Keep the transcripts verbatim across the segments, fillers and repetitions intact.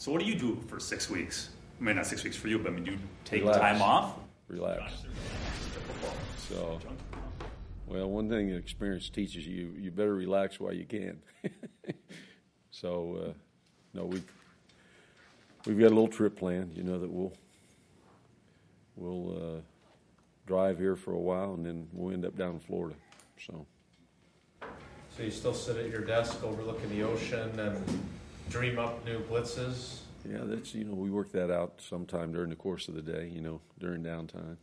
So what do you do for six weeks? I mean, not six weeks for you, but I mean, do you take Relax. time off? Relax. So, well, one thing that experience teaches you, you better relax while you can. so, uh, no, we've, we've got a little trip planned, you know, that we'll, we'll uh, drive here for a while, and then we'll end up down in Florida. So. So you still sit at your desk overlooking the ocean and dream up new blitzes? Yeah, that's, you know, we work that out sometime during the course of the day, you know, during downtime.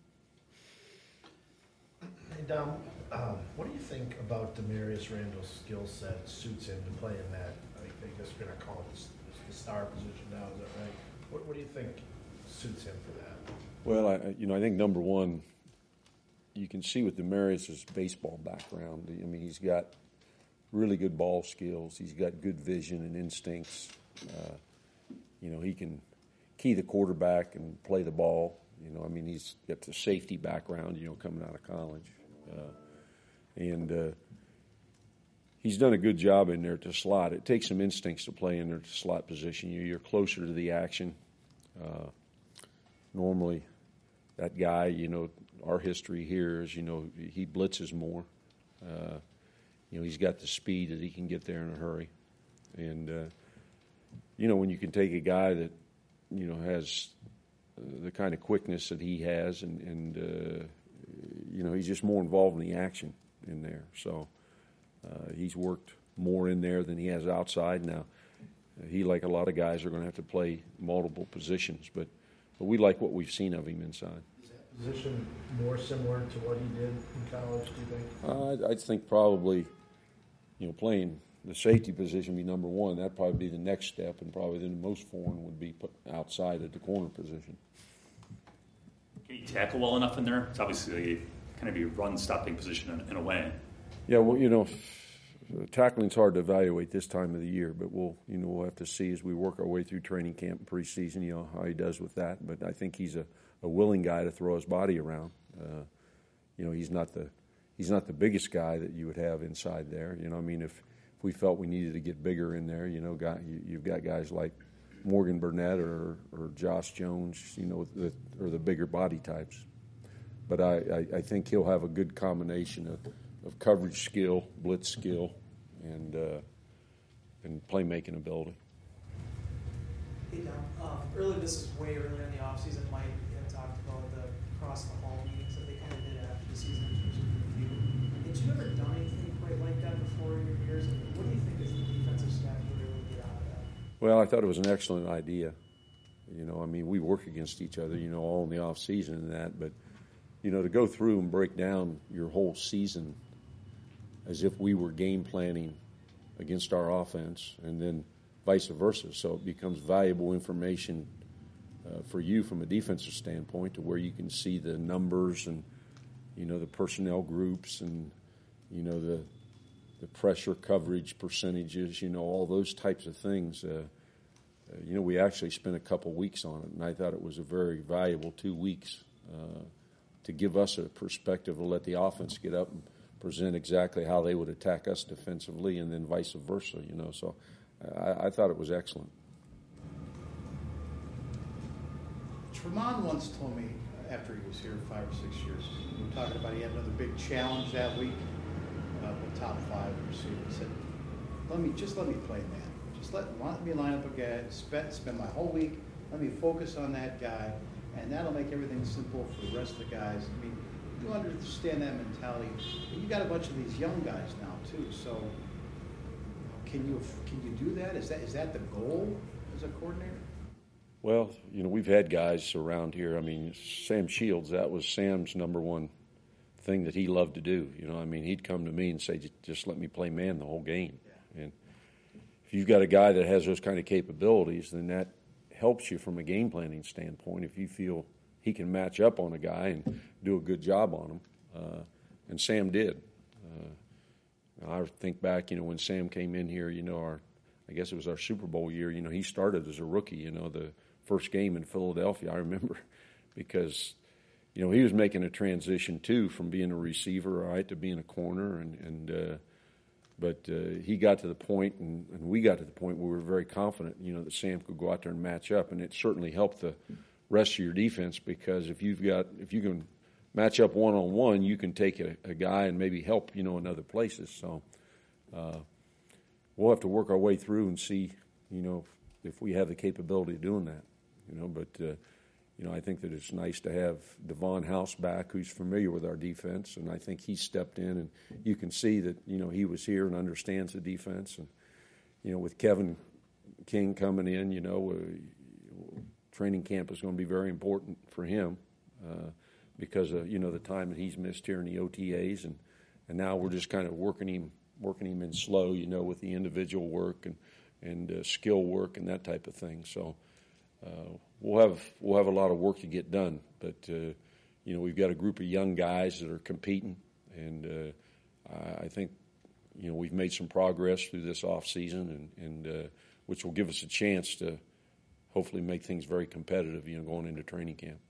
Hey, Dom, um, what do you think about Demarius Randall's skill set suits him to play in that? I think they just going to call it the star position now, is that right? What, what do you think suits him for that? Well, I, you know, I think number one, you can see with Demarius' baseball background. I mean, he's got really good ball skills. He's got good vision and instincts. Uh, you know, he can key the quarterback and play the ball. You know, I mean, he's got the safety background, you know, coming out of college. Uh, and uh, he's done a good job in there to slot. It takes some instincts to play in there to slot position. You, you're closer to the action. Uh, normally, that guy, you know, our history here is, you know, he blitzes more. Uh, you know, he's got the speed that he can get there in a hurry. And, uh, you know, when you can take a guy that, you know, has uh, the kind of quickness that he has and, and uh, you know, he's just more involved in the action in there. So uh, he's worked more in there than he has outside. Now, he, like a lot of guys, are going to have to play multiple positions, but, but we like what we've seen of him inside. Position more similar to what he did in college, do you think? Uh, I think probably, you know, playing the safety position be number one. That'd probably be the next step, and probably then most foreign would be put outside at the corner position. Can he tackle well enough in there? It's obviously kind of a run-stopping position in, in a way. Yeah, well, you know, tackling's hard to evaluate this time of the year, but we'll, you know, we'll have to see as we work our way through training camp and preseason, you know, how he does with that. But I think he's a a willing guy to throw his body around. Uh, you know, he's not the he's not the biggest guy that you would have inside there. You know, I mean, if, if we felt we needed to get bigger in there, you know, guy, you, you've got guys like Morgan Burnett or, or Josh Jones, you know, that are the bigger body types. But I, I, I think he'll have a good combination of, of coverage skill, blitz skill, and uh, and playmaking ability. Hey, Dom. Um, early, this is way early in the offseason. Mike had talked about the cross the hall meetings that they kind of did after the season in terms of review. Had you ever done anything quite like that before in your years? And what do you think is the defensive staff really able to get out of that? Well, I thought it was an excellent idea. You know, I mean, we work against each other, you know, all in the off season and that, but you know, to go through and break down your whole season as if we were game planning against our offense, and then vice versa. So it becomes valuable information uh, for you from a defensive standpoint, to where you can see the numbers and, you know, the personnel groups and, you know, the the pressure coverage percentages, you know, all those types of things. Uh, uh, you know, we actually spent a couple weeks on it, and I thought it was a very valuable two weeks uh, to give us a perspective to let the offense get up and present exactly how they would attack us defensively, and then vice versa, you know. So I, I thought it was excellent. Tremont once told me, after he was here five or six years, we were talking about he had another big challenge that week, uh, with top five receiver. He said, "Let me just let me play man. Just let, let me line up a guy, spend, spend my whole week. Let me focus on that guy, and that'll make everything simple for the rest of the guys." I mean, you understand that mentality. You got a bunch of these young guys now too. So, can you can you do that? Is that is that the goal as a coordinator? Well, you know, we've had guys around here. I mean, Sam Shields, that was Sam's number one thing that he loved to do. You know, I mean, he'd come to me and say, just let me play man the whole game. Yeah. And if you've got a guy that has those kind of capabilities, then that helps you from a game planning standpoint. If you feel he can match up on a guy and do a good job on him, uh, and Sam did. Uh, I think back, you know, when Sam came in here, you know, our, I guess it was our Super Bowl year, you know, he started as a rookie, you know, the first game in Philadelphia, I remember, because, you know, he was making a transition too from being a receiver, right, to being a corner, and, and uh, but uh, he got to the point, and, and we got to the point where we were very confident, you know, that Sam could go out there and match up, and it certainly helped the rest of your defense, because if you've got if you can match up one on one, you can take a, a guy and maybe help, you know, in other places. So uh, we'll have to work our way through and see, you know, if, if we have the capability of doing that, you know. But uh, you know, I think that it's nice to have Devon House back, who's familiar with our defense, and I think he stepped in, and you can see that, you know, he was here and understands the defense. And, you know, with Kevin King coming in, you know, uh, training camp is going to be very important for him uh, because of, you know, the time that he's missed here in the O T As, and, and now we're just kind of working him working him in slow, you know, with the individual work and, and uh, skill work and that type of thing. So, Uh, we'll have we'll have a lot of work to get done, but uh, you know, we've got a group of young guys that are competing, and uh, I think, you know, we've made some progress through this off season, and, and uh, which will give us a chance to hopefully make things very competitive, you know, going into training camp.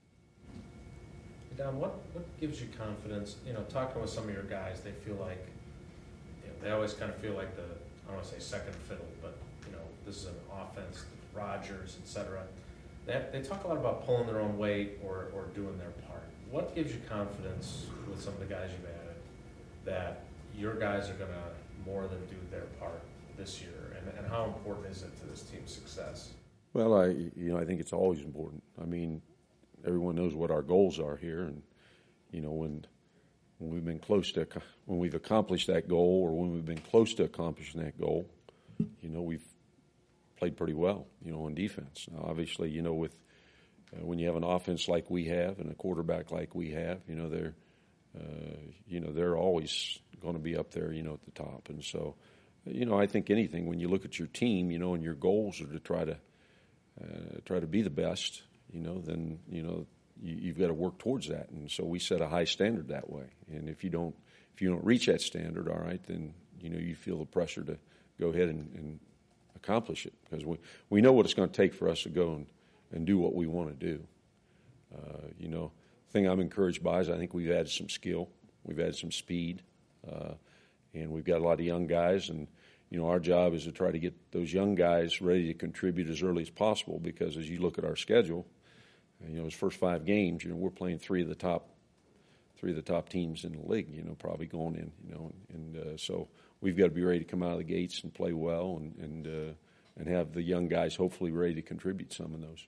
Don, what what gives you confidence? You know, talking with some of your guys, they feel like, you know, they always kind of feel like the, I don't want to say second fiddle, but you know, this is an offense. Rodgers, et cetera. They, have, they talk a lot about pulling their own weight or, or doing their part. What gives you confidence with some of the guys you've added that your guys are going to more than do their part this year? And, and how important is it to this team's success? Well, I you know I think it's always important. I mean, everyone knows what our goals are here, and you know when when we've been close to when we've accomplished that goal, or when we've been close to accomplishing that goal, you know we've played pretty well, you know, on defense. Now, obviously, you know, with uh, when you have an offense like we have and a quarterback like we have, you know, they're, uh, you know, they're always going to be up there, you know, at the top. And so, you know, I think anything when you look at your team, you know, and your goals are to try to uh, try to be the best, you know, then you know you, you've got to work towards that. And so we set a high standard that way. And if you don't if you don't reach that standard, all right, then you know you feel the pressure to go ahead and, and accomplish it, because we, we know what it's going to take for us to go and, and do what we want to do. Uh, you know, the thing I'm encouraged by is I think we've added some skill, we've added some speed, uh, and we've got a lot of young guys, and, you know, our job is to try to get those young guys ready to contribute as early as possible, because as you look at our schedule, you know, those first five games, you know, we're playing three of the top three of the top teams in the league, you know, probably going in, you know, and uh, so we've got to be ready to come out of the gates and play well, and and uh, and have the young guys hopefully ready to contribute some of those.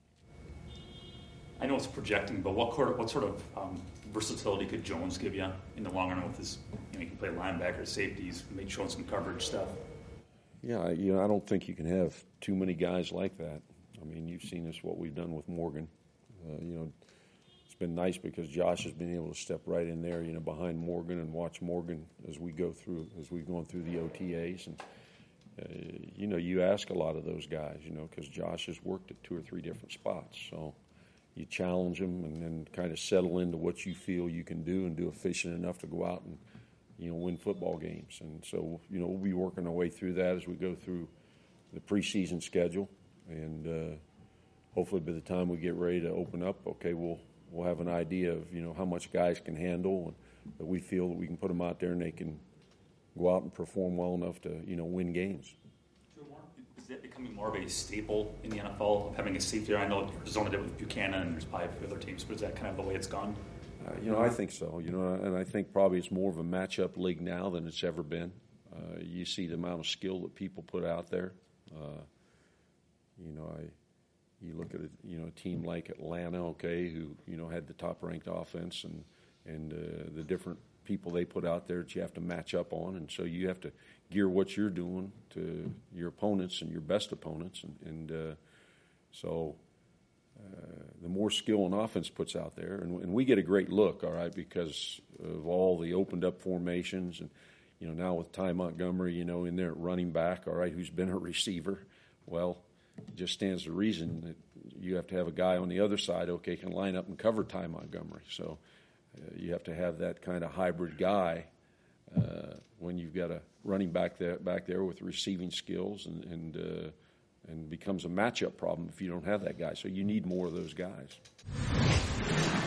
I know it's projecting, but what sort of, what sort of um, versatility could Jones give you in the long run with his, you know, he can play linebacker, safeties, maybe showing some coverage stuff? Yeah, you know, I don't think you can have too many guys like that. I mean, you've seen us, what we've done with Morgan. Uh, you know, it's been nice because Josh has been able to step right in there, you know, behind Morgan and watch Morgan as we go through, as we've gone through the O T As. And, uh, you know, you ask a lot of those guys, you know, because Josh has worked at two or three different spots. So you challenge them and then kind of settle into what you feel you can do and do efficient enough to go out and, you know, win football games. And so, you know, we'll be working our way through that as we go through the preseason schedule. And uh, hopefully by the time we get ready to open up, okay, we'll we'll have an idea of, you know, how much guys can handle, and that we feel that we can put them out there and they can go out and perform well enough to, you know, win games. Is that becoming more of a staple in the N F L, of having a safety? I know Arizona did it with Buchanan, and there's probably a few other teams, but is that kind of the way it's gone? Uh, you know, I think so. You know, and I think probably it's more of a matchup league now than it's ever been. Uh, you see the amount of skill that people put out there. Uh, you know, I you look at a, you know a team like Atlanta, okay, who you know had the top-ranked offense, and and uh, the different people they put out there that you have to match up on, and so you have to gear what you're doing to your opponents and your best opponents, and, and uh, so uh, the more skill an offense puts out there, and, and we get a great look, all right, because of all the opened up formations, and you know now with Ty Montgomery, you know in there at running back, all right, who's been a receiver, well, it just stands to reason that you have to have a guy on the other side, okay, can line up and cover Ty Montgomery, so uh, you have to have that kind of hybrid guy. Uh, when you've got a running back there, back there with receiving skills, and and, uh, and becomes a matchup problem if you don't have that guy. So you need more of those guys.